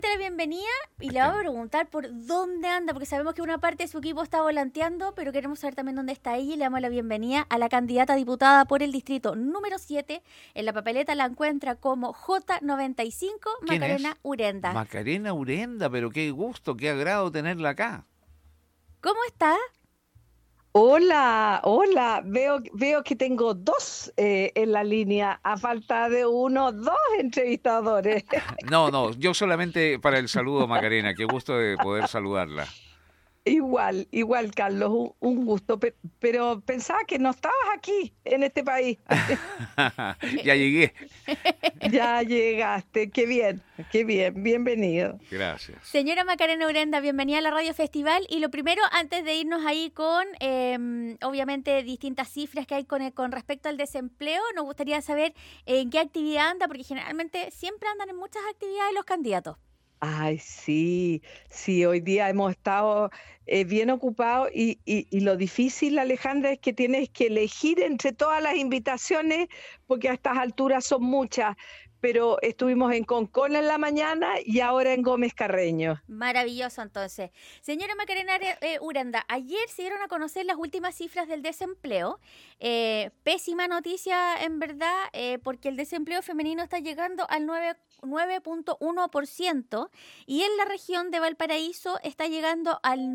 La bienvenida y le vamos a preguntar por dónde anda, porque sabemos que una parte de su equipo está volanteando, pero queremos saber también dónde está ella y le damos la bienvenida a la candidata a diputada por el distrito número 7. En la papeleta la encuentra como J95, ¿Quién es? Macarena Urenda. Macarena Urenda, pero qué gusto, qué agrado tenerla acá. ¿Cómo está? Hola, veo que tengo dos en la línea, a falta de uno, dos entrevistadores. No, yo solamente para el saludo, Macarena, qué gusto de poder saludarla. Igual, Carlos, un gusto, pero pensaba que no estabas aquí, en este país. Ya llegué. Ya llegaste, qué bien, bienvenido. Gracias. Señora Macarena Urenda, bienvenida a la Radio Festival. Y lo primero, antes de irnos ahí con, obviamente, distintas cifras que hay con respecto al desempleo, nos gustaría saber en qué actividad anda, porque generalmente siempre andan en muchas actividades los candidatos. Ay, sí, hoy día hemos estado bien ocupados y lo difícil, Alejandra, es que tienes que elegir entre todas las invitaciones porque a estas alturas son muchas, pero estuvimos en Concón en la mañana y ahora en Gómez Carreño. Maravilloso, entonces. Señora Macarena Uranda, ayer se dieron a conocer las últimas cifras del desempleo. Pésima noticia, en verdad, porque el desempleo femenino está llegando al 9.1% y en la región de Valparaíso está llegando al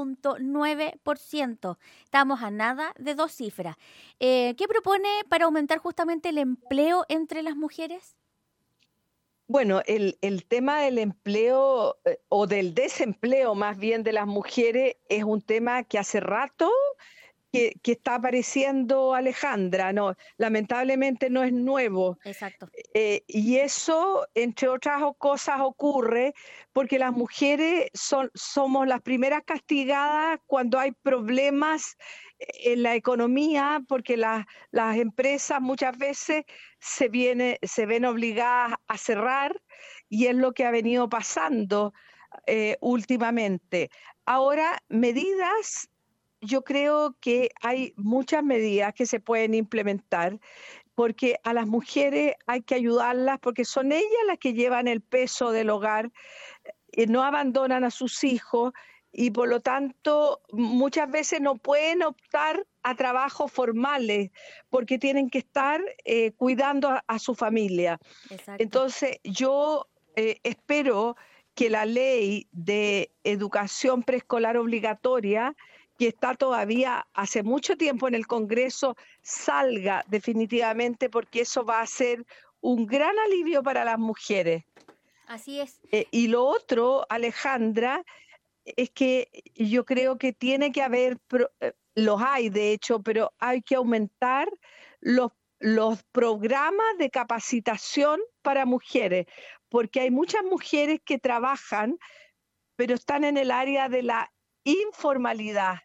9.9%. Estamos a nada de dos cifras. ¿Qué propone para aumentar justamente el empleo entre las mujeres? Bueno, el tema del empleo o del desempleo más bien de las mujeres es un tema que hace rato que está apareciendo, Alejandra, no, lamentablemente no es nuevo. Exacto. Y eso, entre otras cosas, ocurre porque las mujeres somos las primeras castigadas cuando hay problemas en la economía, porque las empresas muchas veces se ven obligadas a cerrar y es lo que ha venido pasando últimamente. Ahora, yo creo que hay muchas medidas que se pueden implementar porque a las mujeres hay que ayudarlas porque son ellas las que llevan el peso del hogar, no abandonan a sus hijos y por lo tanto muchas veces no pueden optar a trabajos formales porque tienen que estar cuidando a su familia. Exacto. Entonces yo espero que la ley de educación preescolar obligatoria, que está todavía hace mucho tiempo en el Congreso, salga definitivamente porque eso va a ser un gran alivio para las mujeres. Así es. Y lo otro, Alejandra, es que yo creo que tiene que haber, los hay de hecho, pero hay que aumentar los programas de capacitación para mujeres, porque hay muchas mujeres que trabajan, pero están en el área de la informalidad.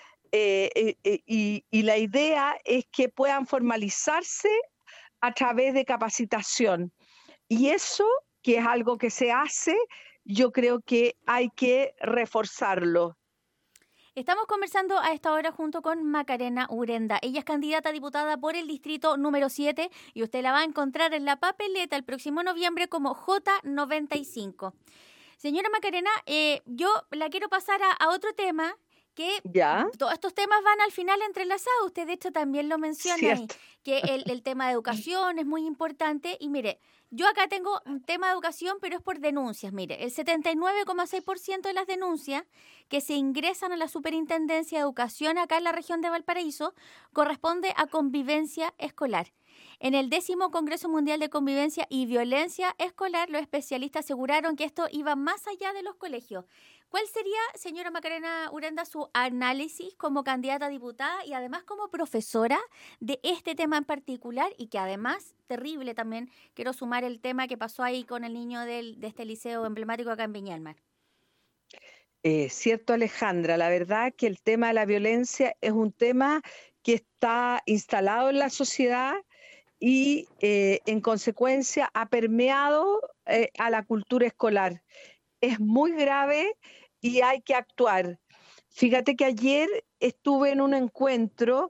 Y la idea es que puedan formalizarse a través de capacitación. Y eso, que es algo que se hace, yo creo que hay que reforzarlo. Estamos conversando a esta hora junto con Macarena Urenda. Ella es candidata a diputada por el distrito número 7 y usted la va a encontrar en la papeleta el próximo noviembre como J95. Señora Macarena, yo la quiero pasar a otro tema, que ¿Ya? todos estos temas van al final entrelazados. Usted de hecho también lo menciona ahí, Cierto. que el tema de educación es muy importante. Y mire, yo acá tengo un tema de educación, pero es por denuncias. Mire, el 79,6% de las denuncias que se ingresan a la Superintendencia de Educación acá en la región de Valparaíso corresponde a convivencia escolar. En el 10º Congreso Mundial de Convivencia y Violencia Escolar, los especialistas aseguraron que esto iba más allá de los colegios. ¿Cuál sería, señora Macarena Urenda, su análisis como candidata a diputada y además como profesora de este tema en particular? Y que además, terrible también, quiero sumar el tema que pasó ahí con el niño de este liceo emblemático acá en Viña del Mar. Cierto, Alejandra, la verdad que el tema de la violencia es un tema que está instalado en la sociedad y en consecuencia ha permeado a la cultura escolar. Es muy grave y hay que actuar. Fíjate que ayer estuve en un encuentro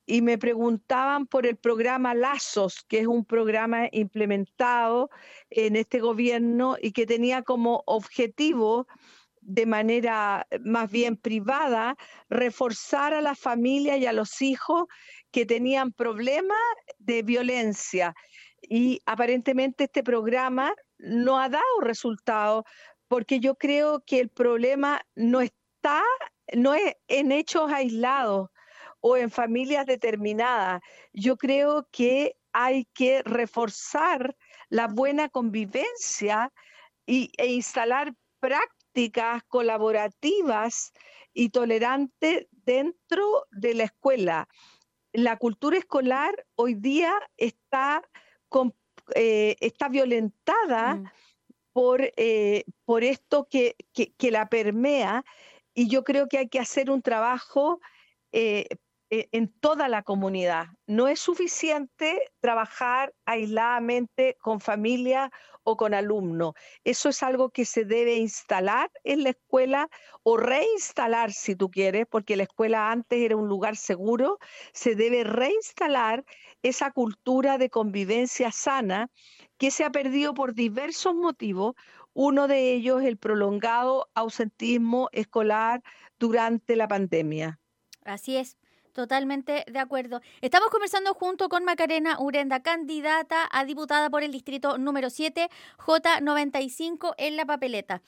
y me preguntaban por el programa Lazos, que es un programa implementado en este gobierno y que tenía como objetivo, de manera más bien privada, reforzar a la familia y a los hijos que tenían problemas de violencia. Y aparentemente este programa no ha dado resultados, porque yo creo que el problema no es en hechos aislados o en familias determinadas. Yo creo que hay que reforzar la buena convivencia e instalar prácticas colaborativas y tolerantes dentro de la escuela. La cultura escolar hoy día con- está violentada Mm. por esto que la permea, y yo creo que hay que hacer un trabajo eh, en toda la comunidad. No es suficiente trabajar aisladamente con familias o con alumnos. Eso es algo que se debe instalar en la escuela o reinstalar, si tú quieres, porque la escuela antes era un lugar seguro. Se debe reinstalar esa cultura de convivencia sana que se ha perdido por diversos motivos. Uno de ellos, el prolongado ausentismo escolar durante la pandemia. Así es, totalmente de acuerdo. Estamos conversando junto con Macarena Urenda, candidata a diputada por el distrito número 7, J95 en la papeleta.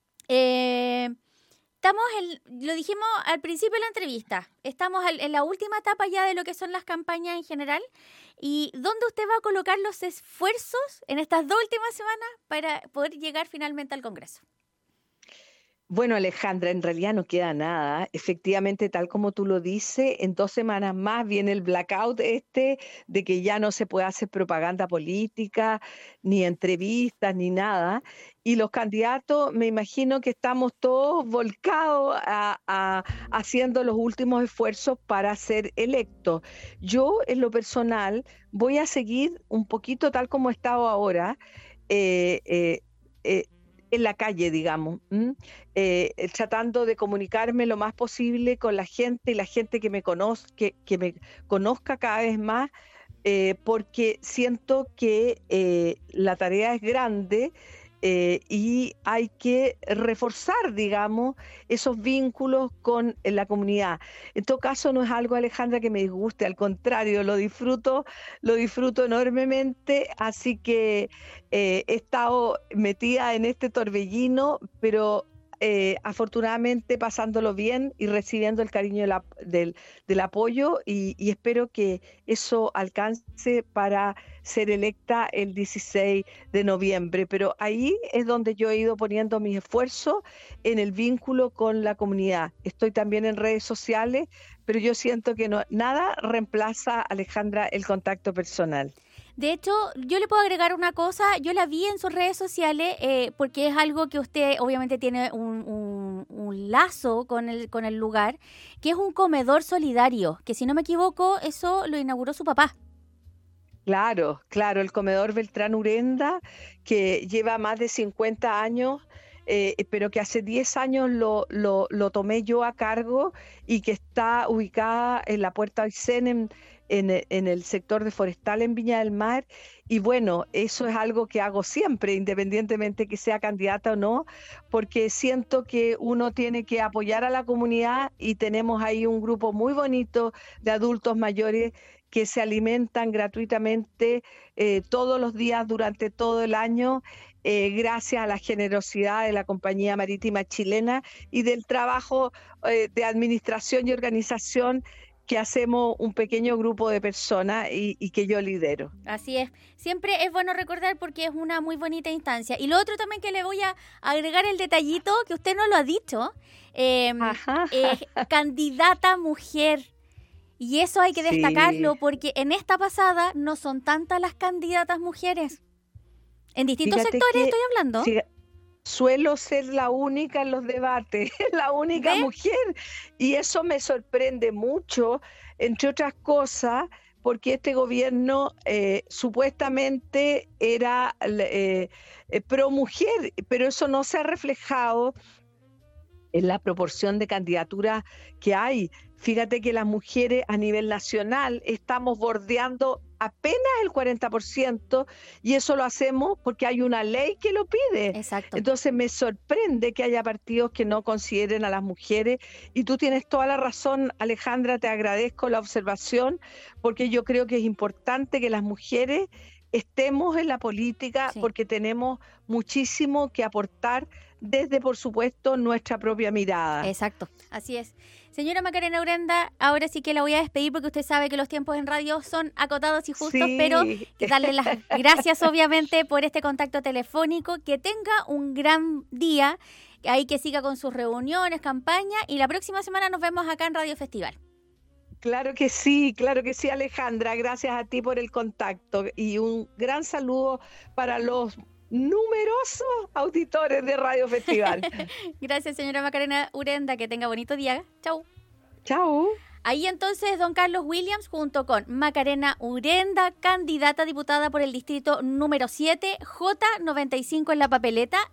Lo dijimos al principio de la entrevista, estamos en la última etapa ya de lo que son las campañas en general. ¿Y dónde usted va a colocar los esfuerzos en estas 2 últimas semanas para poder llegar finalmente al Congreso? Bueno, Alejandra, en realidad no queda nada. Efectivamente, tal como tú lo dices, en 2 semanas más viene el blackout de que ya no se puede hacer propaganda política, ni entrevistas, ni nada. Y los candidatos, me imagino que estamos todos volcados haciendo los últimos esfuerzos para ser electos. Yo, en lo personal, voy a seguir un poquito tal como he estado ahora. eh, eh, eh, en la calle, digamos, tratando de comunicarme lo más posible con la gente y la gente que me conozca cada vez más, porque siento que la tarea es grande, y hay que reforzar, digamos, esos vínculos con la comunidad. En todo caso, no es algo, Alejandra, que me disguste, al contrario, lo disfruto enormemente, así que he estado metida en este torbellino, pero afortunadamente pasándolo bien y recibiendo el cariño del apoyo, y espero que eso alcance para ser electa el 16 de noviembre. Pero ahí es donde yo he ido poniendo mis esfuerzos en el vínculo con la comunidad. Estoy también en redes sociales, pero yo siento que nada reemplaza, Alejandra, el contacto personal. De hecho, yo le puedo agregar una cosa, yo la vi en sus redes sociales, porque es algo que usted obviamente tiene un lazo con el lugar, que es un comedor solidario, que si no me equivoco, eso lo inauguró su papá. Claro, claro, el comedor Beltrán Urenda, que lleva más de 50 años, pero que hace 10 años lo tomé yo a cargo, y que está ubicada en la Puerta Aysén, en el sector de Forestal en Viña del Mar. Y bueno, eso es algo que hago siempre, independientemente que sea candidata o no, porque siento que uno tiene que apoyar a la comunidad, y tenemos ahí un grupo muy bonito de adultos mayores que se alimentan gratuitamente todos los días durante todo el año, gracias a la generosidad de la Compañía Marítima Chilena y del trabajo de administración y organización que hacemos un pequeño grupo de personas, y que yo lidero. Así es. Siempre es bueno recordar porque es una muy bonita instancia. Y lo otro también que le voy a agregar el detallito, que usted no lo ha dicho, Ajá. candidata mujer. Y eso hay que destacarlo, Sí. porque en esta pasada no son tantas las candidatas mujeres. En distintos Fíjate sectores que estoy hablando. sí, suelo ser la única en los debates, la única ¿Ve? mujer, y eso me sorprende mucho, entre otras cosas, porque este gobierno supuestamente era pro mujer, pero eso no se ha reflejado en la proporción de candidaturas que hay. Fíjate que las mujeres a nivel nacional estamos bordeando apenas el 40% y eso lo hacemos porque hay una ley que lo pide. Exacto. Entonces me sorprende que haya partidos que no consideren a las mujeres y tú tienes toda la razón, Alejandra, te agradezco la observación porque yo creo que es importante que las mujeres estemos en la política Sí. porque tenemos muchísimo que aportar desde, por supuesto, nuestra propia mirada. Exacto, así es. Señora Macarena Urenda, ahora sí que la voy a despedir porque usted sabe que los tiempos en radio son acotados y justos, Sí. pero darle las gracias obviamente por este contacto telefónico, que tenga un gran día, ahí que siga con sus reuniones, campaña, y la próxima semana nos vemos acá en Radio Festival. Claro que sí, Alejandra. Gracias a ti por el contacto y un gran saludo para los numerosos auditores de Radio Festival. Gracias, señora Macarena Urenda, que tenga bonito día. Chau. Chao. Ahí entonces don Carlos Williams junto con Macarena Urenda, candidata a diputada por el distrito número 7, J95 en la papeleta.